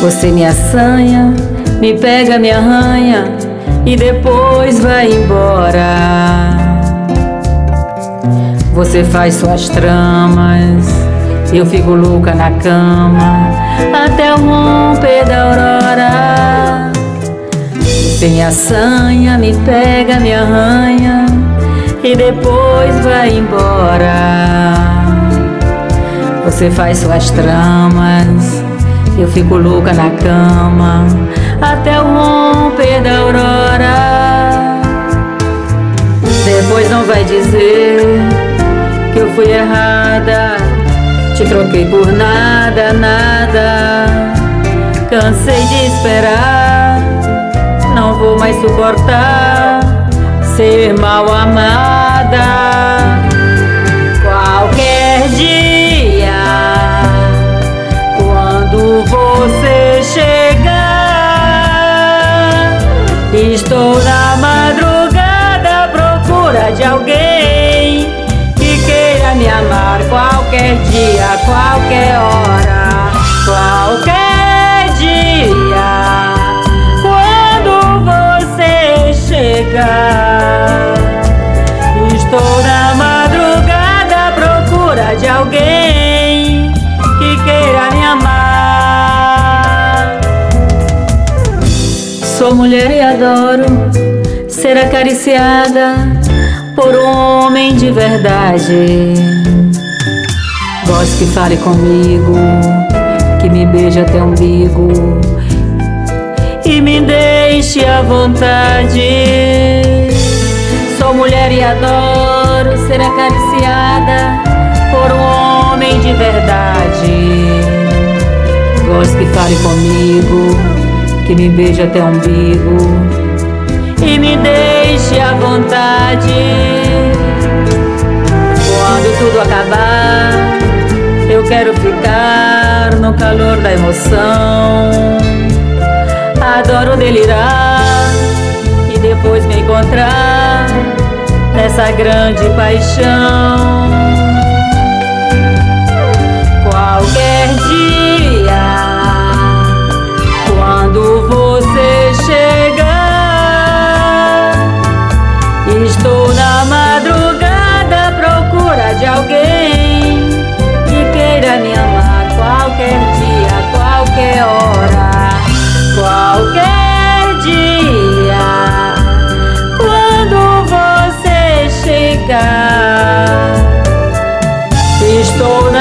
Você me assanha, me pega, me arranha e depois vai embora. Você faz suas tramas, eu fico louca na cama até o romper da aurora. Você me assanha, me pega, me arranha e depois vai embora. Você faz suas tramas, eu fico louca na cama até o romper da aurora. Depois não vai dizer que eu fui errada, te troquei por nada, nada. Cansei de esperar, não vou mais suportar ser mal amada. Qualquer dia, quando você chegar, estou na madrugada à procura de alguém que queira me amar. Qualquer dia, qualquer hora, qualquer dia, quando você chegar, estou na madrugada à procura de alguém que queira me amar. Sou mulher e adoro ser acariciada por um homem de verdade. Gosto que fale comigo, que me beije até o umbigo e me deixe à vontade. Sou mulher e adoro ser acariciada por um homem de verdade. Gosto que fale comigo, que me beije até o umbigo e me deixe à vontade. Quando tudo acabar, eu quero ficar no calor da emoção. Adoro delirar e depois me encontrar nessa grande paixão. Qualquer dia, quando você chegar, estou na madrugada à procura de alguém que queira me amar. Qualquer dia, qualquer hora, qualquer dia, quando você chegar, estou